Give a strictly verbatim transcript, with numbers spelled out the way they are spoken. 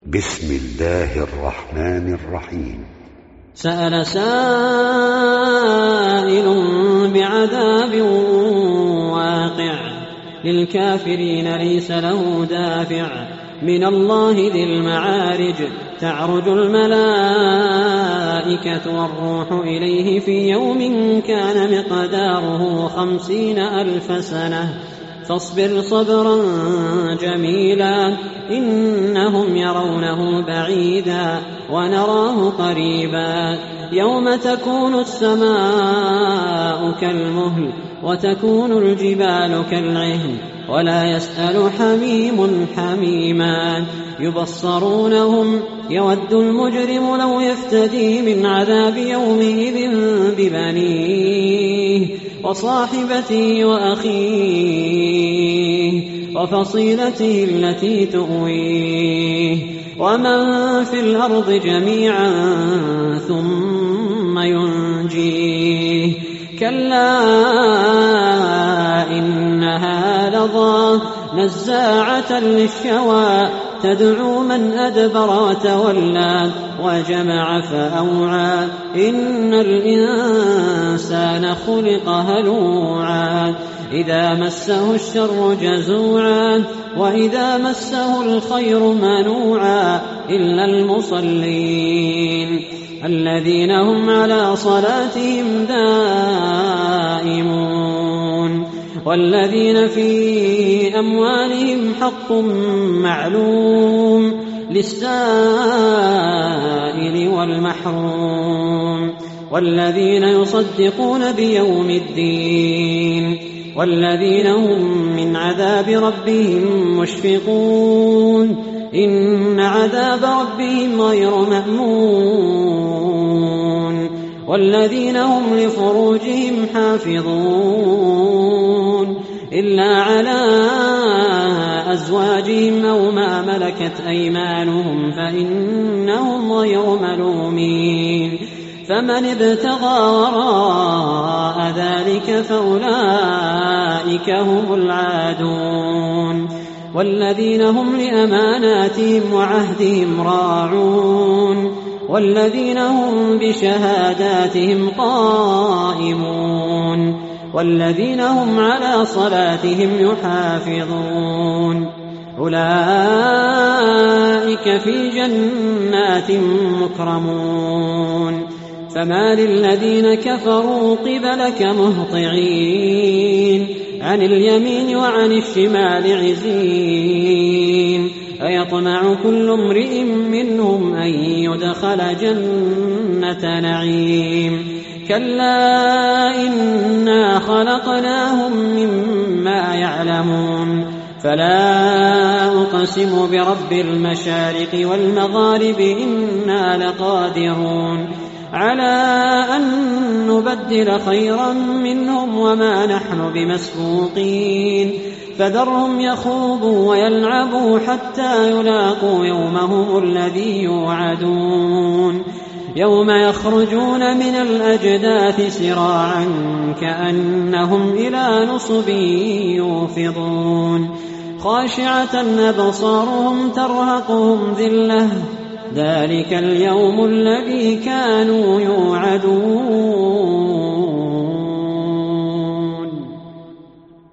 بسم الله الرحمن الرحيم. سأل سائل بعذاب واقع للكافرين ليس له دافع من الله ذي المعارج تعرج الملائكة والروح إليه في يوم كان مقداره خمسين ألف سنة فاصبر صبرا جميلا إنهم يرونه بعيدا ونراه قريبا يوم تكون السماء كالمهل وتكون الجبال كالعهن ولا يسأل حميم حميما يبصرونهم يود المجرم لو يفتدي من عذاب يومئذ ببنيه وصاحبته وأخيه وفصيلته التي تؤويه ومن في الأرض جميعا ثم ينجيه كلا إنها لظى نزاعة للشوى تدعو من أدبر وتولى وجمع فأوعى إن الإنسان خلق هلوعا إذا مسه الشر جزوعا وإذا مسه الخير منوعا إلا المصلين الذين هم على صلاتهم دائمون والذين في أموالهم حق معلوم للسائل والمحروم والذين يصدقون بيوم الدين والذين هم من عذاب ربهم مشفقون إن عذاب ربهم غير مأمون والذين هم لفروجهم حافظون إلا على أزواجهم أو ما ملكت أيمانهم فإنهم غير ملومين فمن ابتغى وراء ذلك فأولئك هم العادون والذين هم لأماناتهم وعهدهم راعون والذين هم بشهاداتهم قائمون والذين هم على صلاتهم يحافظون أولئك في جنات مكرمون فما للذين كفروا قبلك مهطعين عن اليمين وعن الشمال عزين أيطمع كل امرئ منهم أن يدخل جنة نعيم كلا إنا خلقناهم مما يعلمون فلا أقسم برب المشارق والمغارب إنا لقادرون على أن نبدل خيرا منهم وما نحن بمسبوقين فذرهم يخوضوا ويلعبوا حتى يلاقوا يومهم الذي يوعدون يوم يخرجون من الأجداث سراعا كأنهم إلى نصب يوفضون خاشعة أبصارهم ترهقهم ذلة ذلك اليوم الذي كانوا يوعدون.